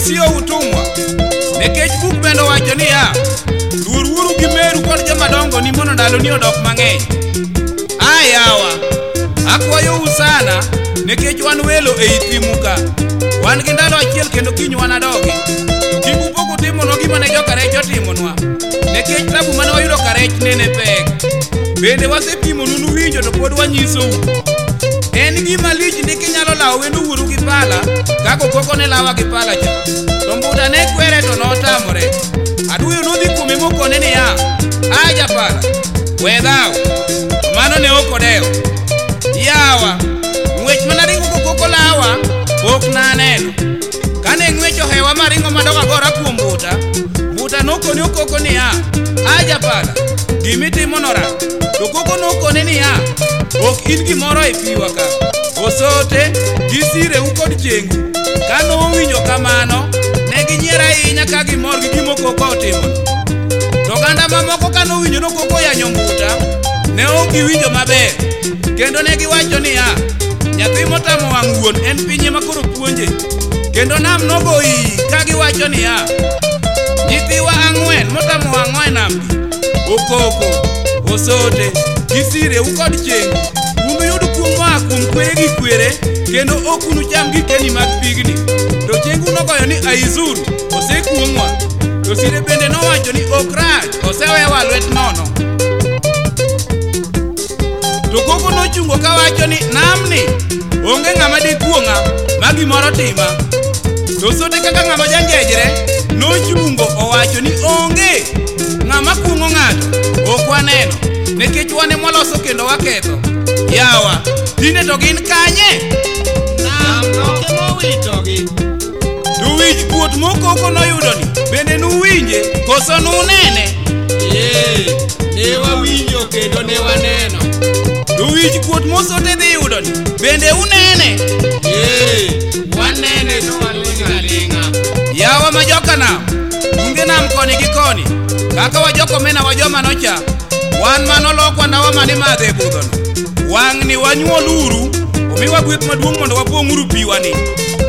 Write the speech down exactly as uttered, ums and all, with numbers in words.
wasiyo utumwa. Nekech buk bendo wacho ni ya luor wuoru gi meru kod jomadongo ni mondo ndalo ni odok mang'eny. Ayawa, akwayo usana nekech wan welo ei thimu ka. Wan gi ndalo achiel kendo kiny wan adogi. To kik upok utimonwa gima ne joka rech otimonwa. Nekech tabu mane wayudo ka rech nene pek. Bende wasepimo nunu winjo to pod wanyisou. En gima lich ni kinyalo lawo wendo wuoru gi pala kako koko ne lawa gi pala cha. To mbuta ne kwere to notamore. Aduyo nodhi kume mokone ni ya aja pala wedhao mano ne okodeo. Yawa ng'wech mana ringo koko lawa ok naneno. Kane ng'wecho hewa maringo madoga gora kuom mbuta, mbuta nokone okoko ni ya aja pala gimitimo nora. To koko nokone ni ya ok in gimoro e piwa ka. Osote gisire u kod chengu. Kano owinjo kamano ne ginyiera ahinya ka gimor gi gimo koko otimo. To ganda mamoko kano owinjo no koko yanyo mbuta ne ok giwinjo maber. Kendo ne giwacho ni ya nyathi motamo wang' wuon en pinye makoro puonje. Kendo nam nogoyi ka giwacho ni ya nyithiwa ang'wen motamo wang'o e nam okoko. Osote gisire u kod chengu. Unu yudu kuom moa kuom kwere gi kwere kendo ok unu cham gikeni mag pigni. To chengu nogoyo ni aizuru osekuomwa. To sire bende nowacho ni ok rach osewewa lwet nono. To koko nochungo ka wacho ni namni onge ng'ama dikuong'a ma gimoro tima. To sote kaka ng'ama janjejre nochungo owacho ni onge ng'ama kuong'o ng'ato ok waneno. Nekech wane mwaloso kendo waketho. Yawa tine to gin kanye? Nam noke mowitogi. To wich kuot mokoko noyudoni bende nuwinje koso nunene? Yee, ne wawinjo kendo ne waneno. To wich kuot mosote dhi yudoni bende unene? Yee, wanene to waling'a ling'a. Yawa ma joka nam, unge nam koni gi koni. Kaka wajoko mena wajoma nocha, wan manolokwa ndawa mani madhe e budhono. Wang' ni wanyuol uru, omiwa gweth maduong' mondo wapong' uru piwa ni.